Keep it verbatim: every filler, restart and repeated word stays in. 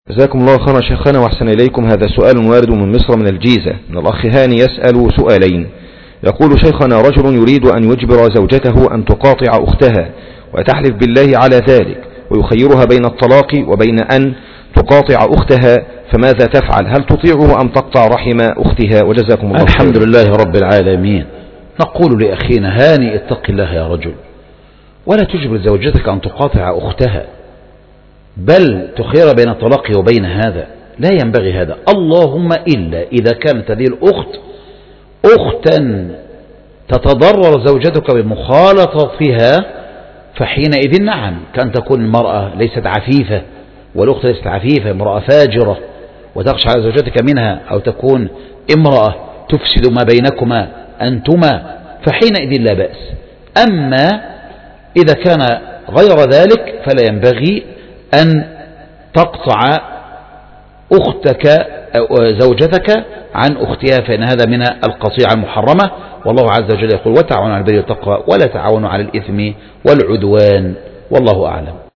جزاكم الله خيرا شيخنا وأحسن إليكم. هذا سؤال وارد من مصر من الجيزة من الأخ هاني يسأل سؤالين. يقول: شيخنا، رجل يريد أن يجبر زوجته أن تقاطع أختها وتحلف بالله على ذلك ويخيرها بين الطلاق وبين أن تقاطع أختها، فماذا تفعل؟ هل تطيعه أم تقطع رحم أختها؟ وجزاكم الله خيرا. الحمد لله رب العالمين. نقول لأخينا هاني: اتق الله يا رجل، ولا تجبر زوجتك أن تقاطع أختها، بل تخير بين الطلاق وبين هذا. لا ينبغي هذا، اللهم إلا إذا كانت هذه الأخت أختا تتضرر زوجتك بمخالطتها، فحينئذ نعم، كأن تكون المرأة ليست عفيفة والأخت ليست عفيفة، امرأة فاجرة وتخشى على زوجتك منها، أو تكون امرأة تفسد ما بينكما أنتما، فحينئذ لا بأس. أما إذا كان غير ذلك فلا ينبغي أن تقطع أختك أو زوجتك عن أختها، فإن هذا من القطيعة المحرمة. والله عز وجل يقول: وتعاونوا على البر والتقوى ولا تعاونوا على الإثم والعدوان، والله أعلم.